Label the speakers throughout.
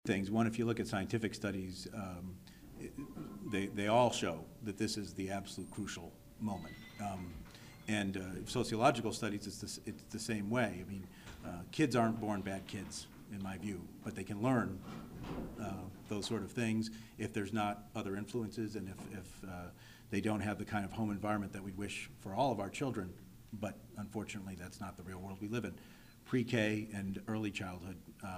Speaker 1: things. One, if you look at scientific studies, they all show that this is the absolute crucial moment. Sociological studies, it's the same way. I mean, kids aren't born bad kids, in my view, but they can learn those sort of things if there's not other influences and if they don't have the kind of home environment that we wish for all of our children. But unfortunately, that's not the real world we live in. Pre-K and early childhood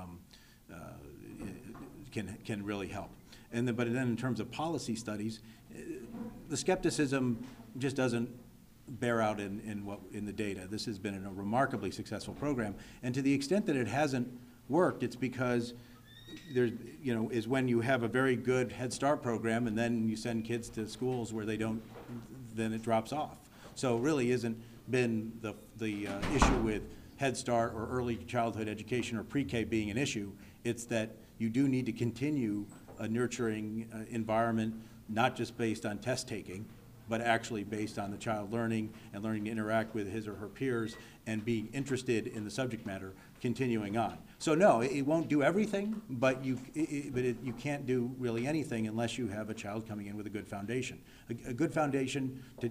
Speaker 1: can really help. But then in terms of policy studies, the skepticism just doesn't bear out in the data. This has been a remarkably successful program, and to the extent that it hasn't worked, it's because there's, is when you have a very good Head Start program and then you send kids to schools where they don't, then it drops off. So it really isn't been the issue with Head Start or early childhood education or pre-K being an issue. It's that you do need to continue a nurturing environment, not just based on test taking, but actually based on the child learning and learning to interact with his or her peers and being interested in the subject matter continuing on. So no, it won't do everything, but you can't do really anything unless you have a child coming in with a good foundation. A good foundation, to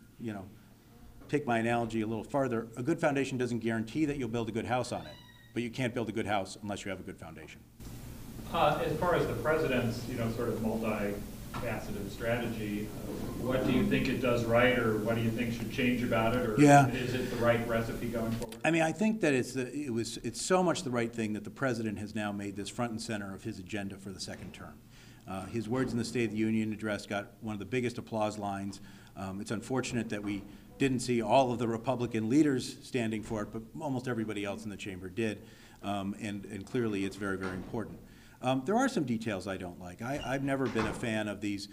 Speaker 1: take my analogy a little farther, a good foundation doesn't guarantee that you'll build a good house on it, but you can't build a good house unless you have a good foundation.
Speaker 2: As far as the president's, sort of multi-faceted strategy, what do you think it does right, or what do you think should change about it, or is it the right recipe going forward?
Speaker 1: I mean, I think that it's so much the right thing that the president has now made this front and center of his agenda for the second term. His words in the State of the Union address got one of the biggest applause lines. It's unfortunate that we didn't see all of the Republican leaders standing for it, but almost everybody else in the chamber did, and clearly it's very, very important. There are some details I don't like. I've never been a fan of these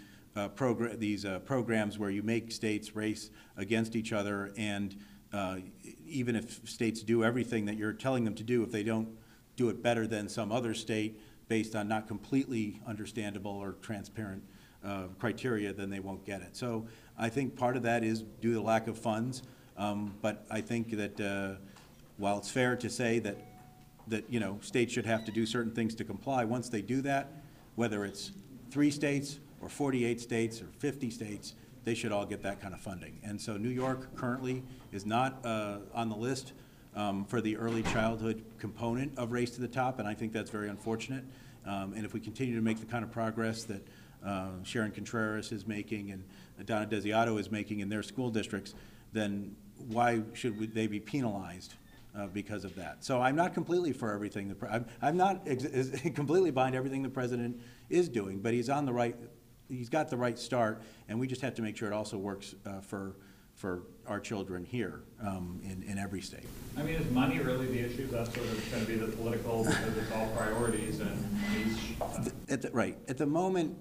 Speaker 1: programs where you make states race against each other, and even if states do everything that you're telling them to do, if they don't do it better than some other state based on not completely understandable or transparent criteria, then they won't get it. So I think part of that is due to the lack of funds, but I think that while it's fair to say that states should have to do certain things to comply, once they do that, whether it's 3 states or 48 states or 50 states, they should all get that kind of funding. And so New York currently is not on the list for the early childhood component of Race to the Top, and I think that's very unfortunate. And if we continue to make the kind of progress that Sharon Contreras is making and Donna Desiato is making in their school districts, then why should they be penalized because of that? So I'm not completely for everything. I'm not completely behind everything the president is doing, but he's on the right. He's got the right start, and we just have to make sure it also works for our children here in every state.
Speaker 2: I mean, is money really the issue? That's sort of going to be the political, because it's all priorities and money's.
Speaker 1: Right. At the moment,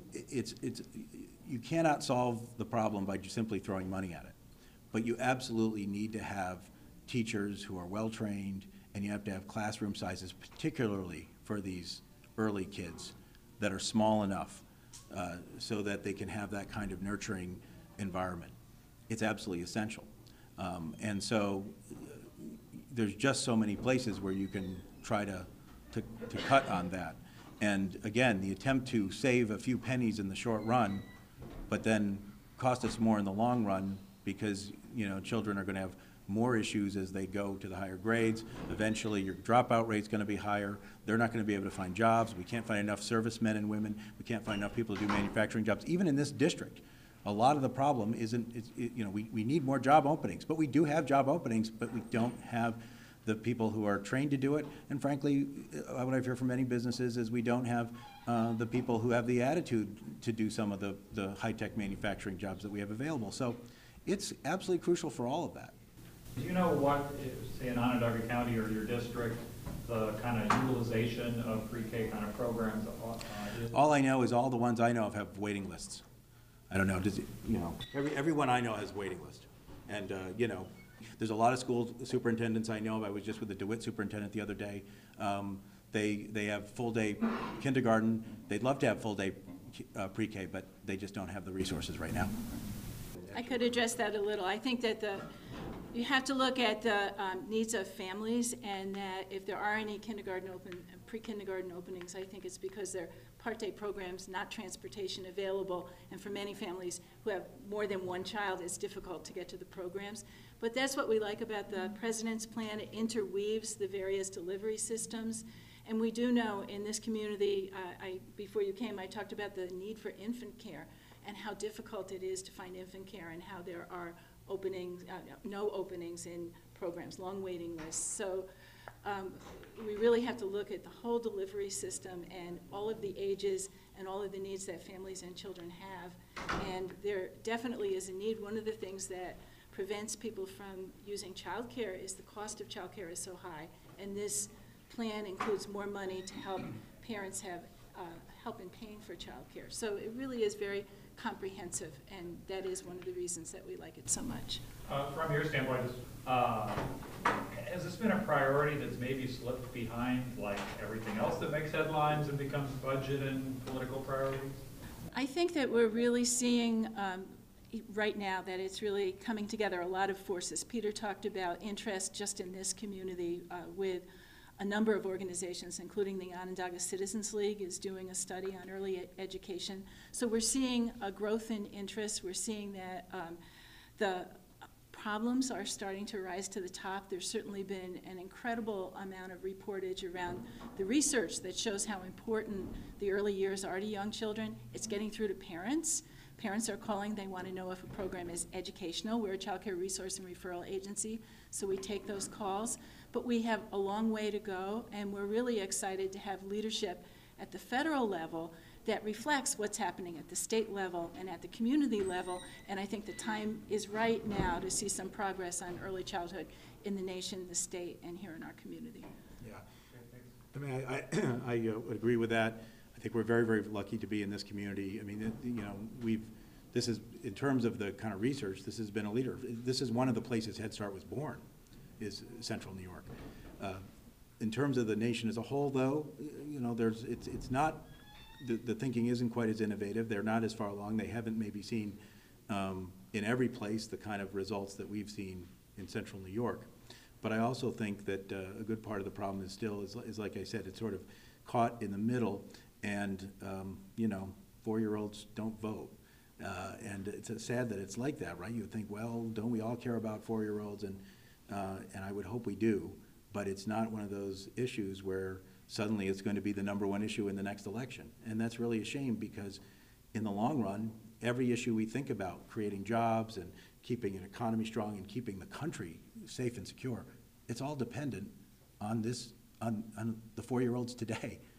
Speaker 1: you cannot solve the problem by just simply throwing money at it, but you absolutely need to have teachers who are well-trained, and you have to have classroom sizes, particularly for these early kids, that are small enough so that they can have that kind of nurturing environment. It's absolutely essential. And so there's just so many places where you can try to cut on that. And again, the attempt to save a few pennies in the short run, but then cost us more in the long run, because children are going to have more issues as they go to the higher grades. Eventually your dropout rate's going to be higher. They're not going to be able to find jobs. We can't find enough servicemen and women. We can't find enough people to do manufacturing jobs. Even in this district, a lot of the problem we need more job openings, but we do have job openings, but we don't have the people who are trained to do it. And frankly, what I've heard from many businesses is we don't have the people who have the attitude to do some of the high-tech manufacturing jobs that we have available. So it's absolutely crucial for all of that.
Speaker 2: Do you know what, say in Onondaga County or your district, the kind of utilization of pre-K kind of programs is?
Speaker 1: All I know is all the ones I know of have waiting lists. I don't know, everyone I know has a waiting list. And, there's a lot of school superintendents I know of. I was just with the DeWitt superintendent the other day. They have full-day kindergarten. They'd love to have full-day pre-K, but they just don't have the resources right now.
Speaker 3: I could address that a little. I think that you have to look at the needs of families, and that if there are any kindergarten open pre-kindergarten openings, I think it's because they're part-day programs, not transportation available, and for many families who have more than one child, it's difficult to get to the programs. But that's what we like about the President's Plan. It interweaves the various delivery systems. And we do know in this community, before you came, I talked about the need for infant care and how difficult it is to find infant care and how there are openings, no openings in programs, long waiting lists. So we really have to look at the whole delivery system and all of the ages and all of the needs that families and children have. And there definitely is a need. One of the things that prevents people from using childcare is the cost of childcare is so high. And this plan includes more money to help parents have help in paying for childcare. So it really is very comprehensive, and that is one of the reasons that we like it so much.
Speaker 2: From your standpoint, has this been a priority that's maybe slipped behind like everything else that makes headlines and becomes budget and political priorities?
Speaker 3: I think that we're really seeing right now that it's really coming together, a lot of forces. Peter talked about interest just in this community with a number of organizations, including the Onondaga Citizens League is doing a study on early education. So we're seeing a growth in interest. We're seeing that the problems are starting to rise to the top. There's certainly been an incredible amount of reportage around the research that shows how important the early years are to young children. It's getting through to parents. Parents are calling. They want to know if a program is educational. We're a child care resource and referral agency, so we take those calls. But we have a long way to go, and we're really excited to have leadership at the federal level that reflects what's happening at the state level and at the community level. And I think the time is right now to see some progress on early childhood in the nation, the state, and here in our community.
Speaker 1: Yeah. I mean, I would agree with that. I think we're very, very lucky to be in this community. I mean, you know, this is, in terms of the kind of research, this has been a leader. This is one of the places Head Start was born, is Central New York. In terms of the nation as a whole, though, you know, it's not, the thinking isn't quite as innovative. They're not as far along. They haven't maybe seen in every place the kind of results that we've seen in Central New York. But I also think that a good part of the problem is still, is like I said, it's sort of caught in the middle, and you know, 4-year-olds don't vote. And it's sad that it's like that, right? You would think, well, don't we all care about 4-year-olds? And I would hope we do, but it's not one of those issues where suddenly it's going to be the #1 issue in the next election. And that's really a shame, because in the long run, every issue we think about, creating jobs and keeping an economy strong and keeping the country safe and secure, it's all dependent on this, on the 4-year-olds today.